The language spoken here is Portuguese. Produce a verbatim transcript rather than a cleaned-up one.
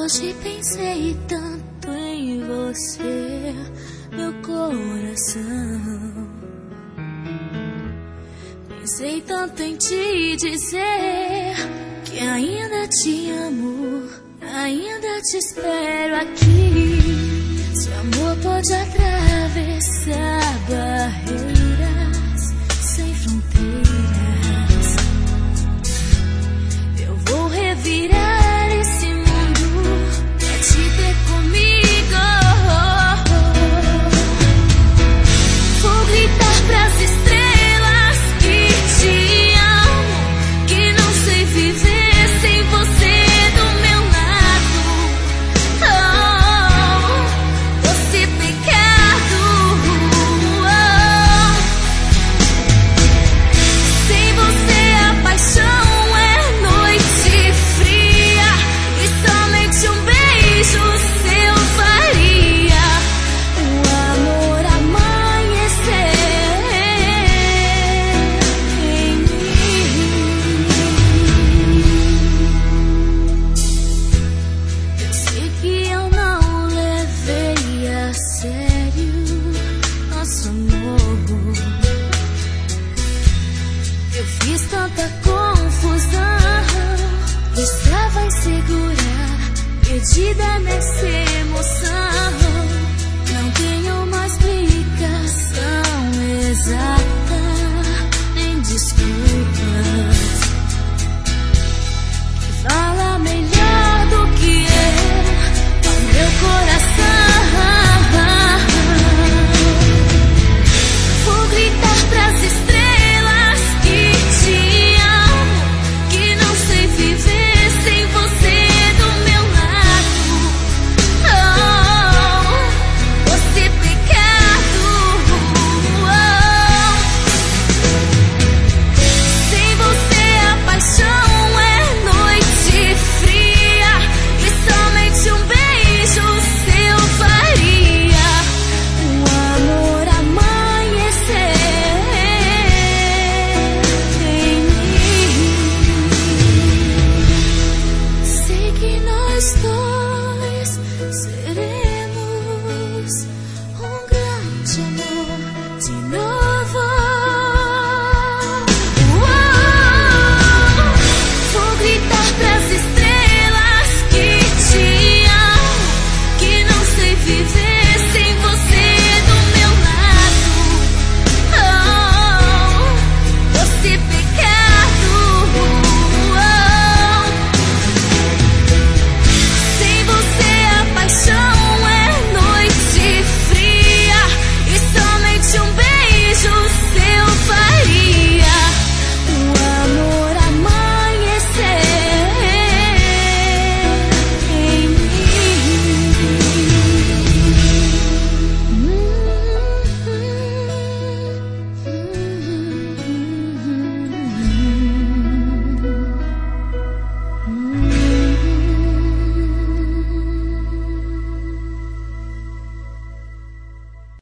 Hoje pensei tanto em você, meu coração. Pensei tanto em te dizer que ainda te amo, ainda te espero aqui. Seu amor pode atravessar barreiras sem fronteiras. Eu vou revirar esse mundo pra te ter comigo. Vou gritar pras estrelas que te amo, que não sei viver sem você do meu lado. Oh, doce pecado. Oh, sem você a paixão é noite fria e somente um beijo seu faria o amor amanhecer em mim. Eu sei que eu não levei a sério nosso amor. Eu fiz tanta confusão, estava insegura, perdida nessa emoção. Não tenho mais explicação exata, nem desculpa.